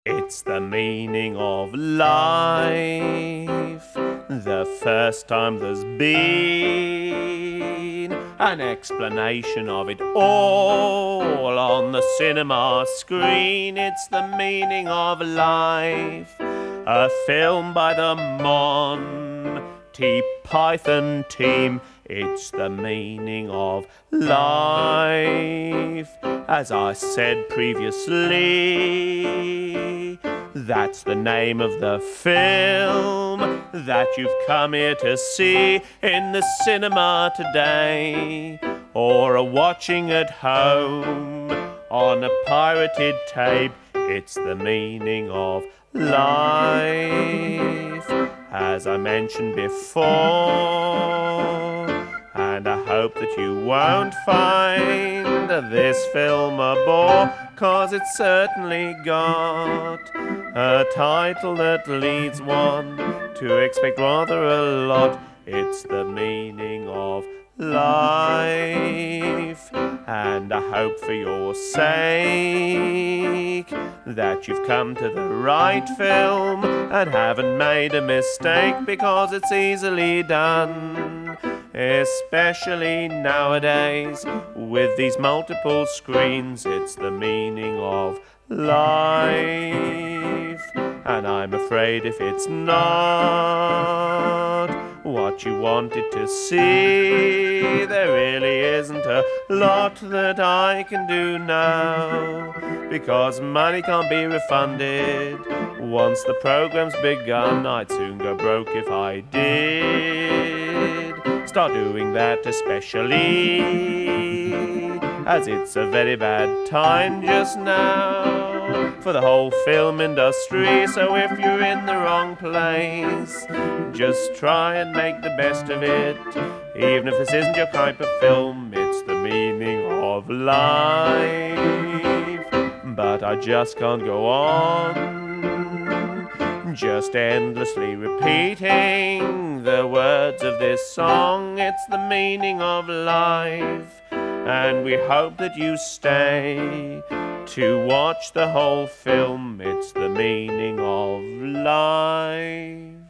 It's the meaning of life. The first time there's been an explanation of it all on the cinema screen. It's the meaning of life. A film by the Monty Python team. It's the meaning of life. As I said previously, that's the name of the film that you've come here to see in the cinema today, or are watching at home on a pirated tape. It's the meaning of life, as I mentioned before. And I hope that you won't find this film a bore, 'cause it's certainly got a title that leads one to expect rather a lot. It's the meaning of life, and I hope for your sake that you've come to the right film and haven't made a mistake, because it's easily done, especially nowadays with these multiple screens. It's the meaning of life, and I'm afraid if it's not what you wanted to see, there really isn't a lot that I can do now, because money can't be refunded once the program's begun. I'd soon go broke if I did start doing that, especially as it's a very bad time just now for the whole film industry. So if you're in the wrong place, just try and make the best of it. Even if this isn't your type of film, it's the meaning of life. But I just can't go on just endlessly repeating the words of this song. It's the meaning of life, and we hope that you stay to watch the whole film. It's the meaning of life.